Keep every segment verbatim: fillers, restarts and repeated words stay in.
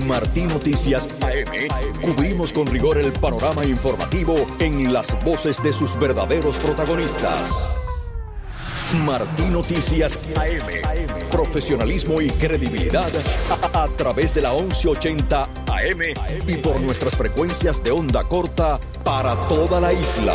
Martí Noticias A M, cubrimos con rigor el panorama informativo en las voces de sus verdaderos protagonistas. Martí Noticias A M, profesionalismo y credibilidad a, a través de la once ochenta A M y por nuestras frecuencias de onda corta para toda la isla.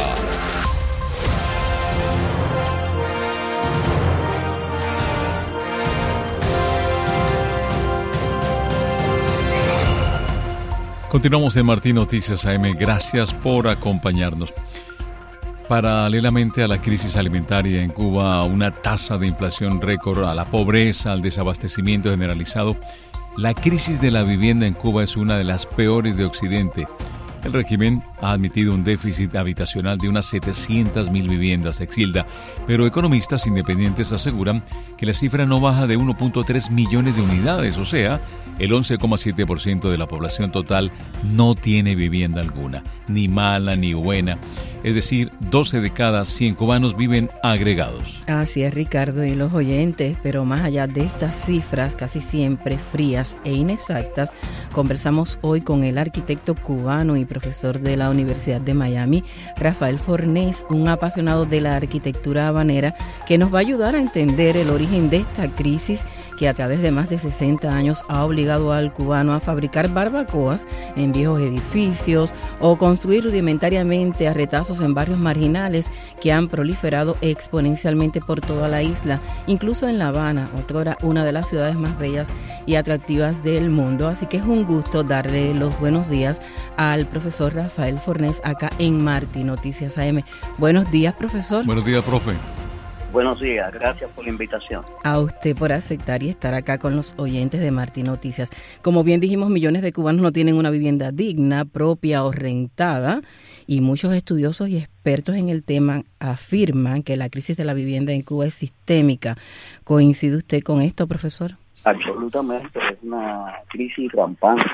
Continuamos en Martí Noticias A M. Gracias por acompañarnos. Paralelamente a la crisis alimentaria en Cuba, una tasa de inflación récord, a la pobreza, al desabastecimiento generalizado, la crisis de la vivienda en Cuba es una de las peores de Occidente. El régimen ha admitido un déficit habitacional de unas setecientas mil viviendas, Exilda, pero economistas independientes aseguran que la cifra no baja de uno punto tres millones de unidades, o sea, el once coma siete por ciento de la población total no tiene vivienda alguna, ni mala ni buena. Es decir, doce de cada cien cubanos viven agregados. Así es, Ricardo, y los oyentes, pero más allá de estas cifras casi siempre frías e inexactas, conversamos hoy con el arquitecto cubano y profesor de la Universidad de Miami, Rafael Fornés, un apasionado de la arquitectura habanera, que nos va a ayudar a entender el origen de esta crisis que a través de más de sesenta años ha obligado al cubano a fabricar barbacoas en viejos edificios o construir rudimentariamente a retazos en barrios marginales que han proliferado exponencialmente por toda la isla, incluso en La Habana, otrora una de las ciudades más bellas y atractivas del mundo. Así que es un gusto darle los buenos días al profesor Rafael Fornés acá en Martí Noticias A M. Buenos días, profesor. Buenos días, profe. Buenos días, gracias por la invitación. A usted por aceptar y estar acá con los oyentes de Martí Noticias. Como bien dijimos, millones de cubanos no tienen una vivienda digna, propia o rentada, y muchos estudiosos y expertos en el tema afirman que la crisis de la vivienda en Cuba es sistémica. ¿Coincide usted con esto, profesor? Absolutamente, es una crisis rampante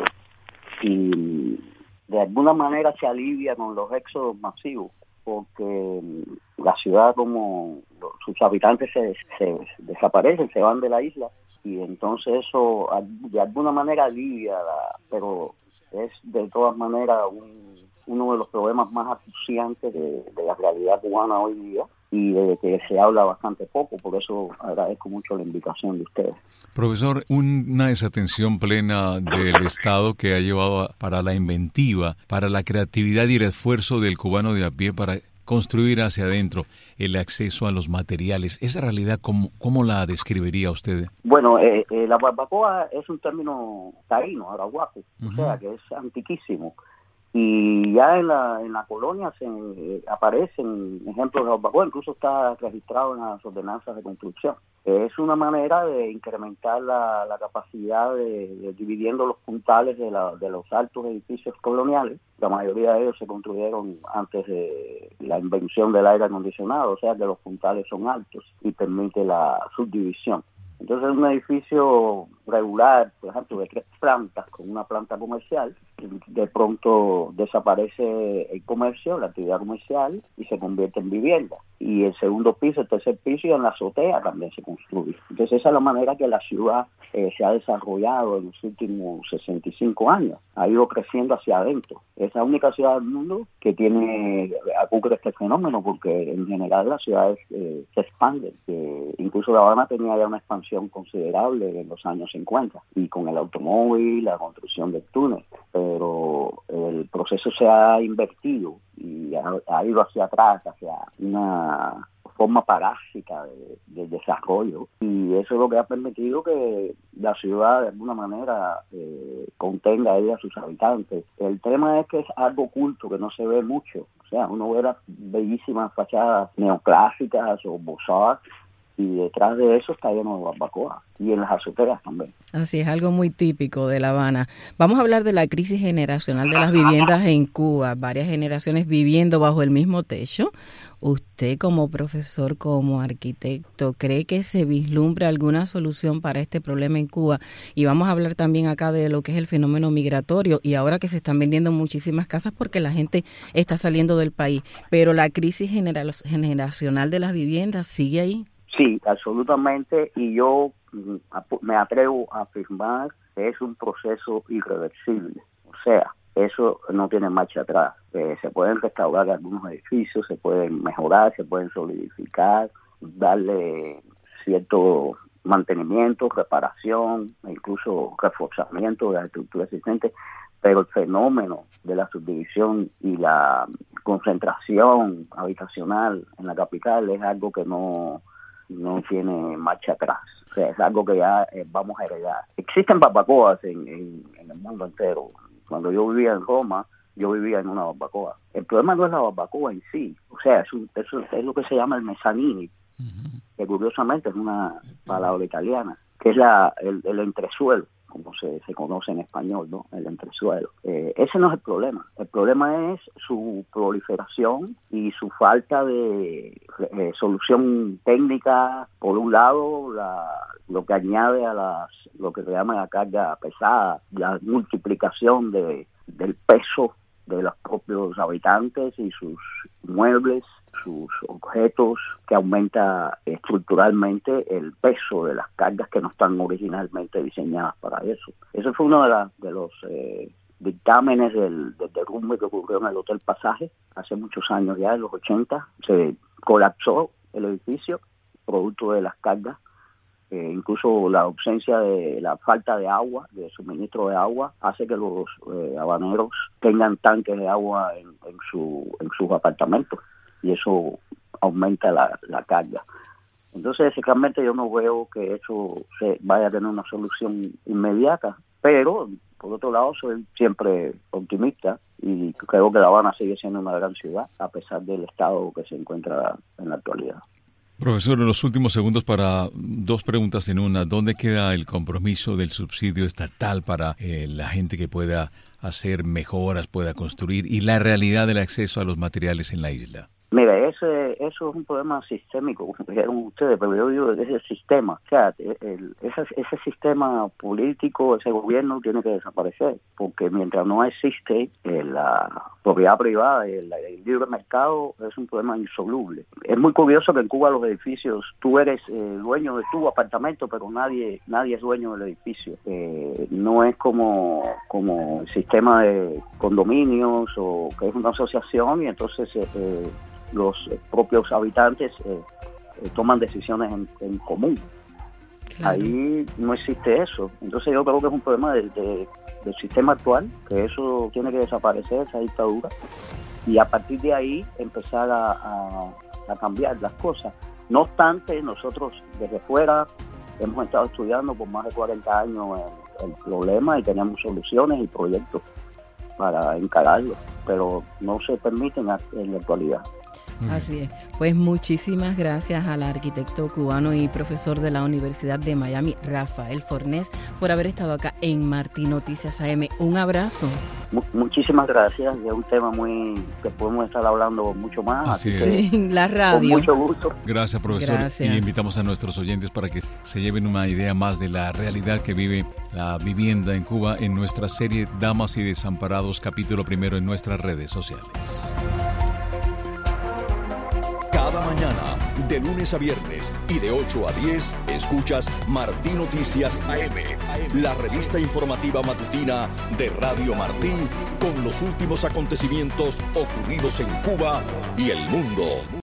y de alguna manera se alivia con los éxodos masivos, porque la ciudad, como sus habitantes se, se desaparecen, se van de la isla, y entonces eso de alguna manera alivia, la, pero es de todas maneras un, uno de los problemas más acuciantes de, de la realidad cubana hoy día, y de que se habla bastante poco. Por eso agradezco mucho la invitación de ustedes. Profesor, una desatención plena del Estado que ha llevado a, para la inventiva, para la creatividad y el esfuerzo del cubano de a pie para construir hacia adentro el acceso a los materiales. ¿Esa realidad cómo, cómo la describiría usted? Bueno, eh, eh, la barbacoa es un término taíno, arahuaco, uh-huh. O sea que es antiquísimo. Y ya en la en la colonia se eh, aparecen ejemplos de barbacoa, incluso está registrado en las ordenanzas de construcción. Es una manera de incrementar la, la capacidad de, de dividiendo los puntales de, la, de los altos edificios coloniales. La mayoría de ellos se construyeron antes de la invención del aire acondicionado, o sea que los puntales son altos y permite la subdivisión. Entonces, un edificio regular, por ejemplo, de tres plantas, con una planta comercial, de pronto desaparece el comercio, la actividad comercial, y se convierte en vivienda. Y el segundo piso, el tercer piso y en la azotea también se construye. Entonces, esa es la manera que la ciudad eh, se ha desarrollado en los últimos sesenta y cinco años. Ha ido creciendo hacia adentro. Es la única ciudad del mundo que tiene, ocurre este fenómeno, porque en general las ciudades eh, se expanden. Eh, incluso La Habana tenía ya una expansión considerable en los años cincuenta, y con el automóvil, la construcción del túnel, pero el proceso se ha invertido y ha, ha ido hacia atrás, hacia una forma parásita de, de desarrollo, y eso es lo que ha permitido que la ciudad de alguna manera eh, contenga a ella a sus habitantes. El tema es que es algo oculto que no se ve mucho, o sea, uno ve las bellísimas fachadas neoclásicas o Beaux-Arts, y detrás de eso está lleno de barbacoa, y en las azoteas también. Así es, algo muy típico de La Habana. Vamos a hablar de la crisis generacional de las viviendas en Cuba, varias generaciones viviendo bajo el mismo techo. Usted, como profesor, como arquitecto, ¿cree que se vislumbra alguna solución para este problema en Cuba? Y vamos a hablar también acá de lo que es el fenómeno migratorio, y ahora que se están vendiendo muchísimas casas porque la gente está saliendo del país. Pero la crisis general, generacional de las viviendas sigue ahí. Sí, absolutamente, y yo me atrevo a afirmar es un proceso irreversible. O sea, eso no tiene marcha atrás. Eh, se pueden restaurar algunos edificios, se pueden mejorar, se pueden solidificar, darle cierto mantenimiento, reparación, incluso reforzamiento de la estructura existente, pero el fenómeno de la subdivisión y la concentración habitacional en la capital es algo que no, no tiene marcha atrás. O sea, es algo que ya eh, vamos a heredar. Existen barbacoas en, en, en el mundo entero. Cuando yo vivía en Roma, yo vivía en una barbacoa. El problema no es la barbacoa en sí. O sea, es, un, es, es lo que se llama el mezzanini, uh-huh. que curiosamente es una palabra italiana, que es la el, el entresuelo, como se, se conoce en español, ¿no? El entresuelo. Eh, ese no es el problema. El problema es su proliferación y su falta de eh, solución técnica. Por un lado, la, lo que añade a las lo que se llama la carga pesada, la multiplicación de del peso de los propios habitantes y sus muebles, sus objetos, que aumenta estructuralmente el peso de las cargas que no están originalmente diseñadas para eso. Eso fue uno de, la, de los eh, dictámenes del, del derrumbe que ocurrió en el Hotel Pasaje hace muchos años ya, en los ochenta. Se colapsó el edificio producto de las cargas. Eh, incluso la ausencia de la falta de agua, de suministro de agua, hace que los eh, habaneros tengan tanques de agua en, en, su, en sus apartamentos, y eso aumenta la, la carga. Entonces, realmente yo no veo que eso se vaya a tener una solución inmediata, pero por otro lado soy siempre optimista y creo que La Habana sigue siendo una gran ciudad a pesar del estado que se encuentra en la actualidad. Profesor, en los últimos segundos para dos preguntas en una. ¿Dónde queda el compromiso del subsidio estatal para eh, la gente que pueda hacer mejoras, pueda construir, y la realidad del acceso a los materiales en la isla? Mira, ese, eso es un problema sistémico, como dijeron ustedes, pero yo digo ese sistema, o sea, el, ese, ese sistema político, ese gobierno tiene que desaparecer, porque mientras no existe eh, la propiedad privada y el, el libre mercado, es un problema insoluble. Es muy curioso que en Cuba los edificios, tú eres eh, dueño de tu apartamento, pero nadie nadie es dueño del edificio. Eh, no es como, como el sistema de condominios o que es una asociación y entonces... Eh, los propios habitantes eh, eh, toman decisiones en, en común. Claro. Ahí no existe eso. Entonces yo creo que es un problema de, de, del sistema actual, que eso tiene que desaparecer, esa dictadura, y a partir de ahí empezar a, a, a cambiar las cosas. No obstante, nosotros desde fuera hemos estado estudiando por más de cuarenta años el, el problema y tenemos soluciones y proyectos para encararlo, pero no se permiten en la actualidad. Así es. Pues muchísimas gracias al arquitecto cubano y profesor de la Universidad de Miami, Rafael Fornés, por haber estado acá en Martí Noticias A M. Un abrazo. M- muchísimas gracias. Es un tema muy que podemos estar hablando mucho más. Así es. Sí, la radio. Con mucho gusto. Gracias, profesor. Gracias. Y invitamos a nuestros oyentes para que se lleven una idea más de la realidad que vive la vivienda en Cuba en nuestra serie Damas y Desamparados, capítulo primero en nuestras redes sociales. Cada mañana, de lunes a viernes y de ocho a diez, escuchas Martí Noticias A M, la revista informativa matutina de Radio Martí, con los últimos acontecimientos ocurridos en Cuba y el mundo.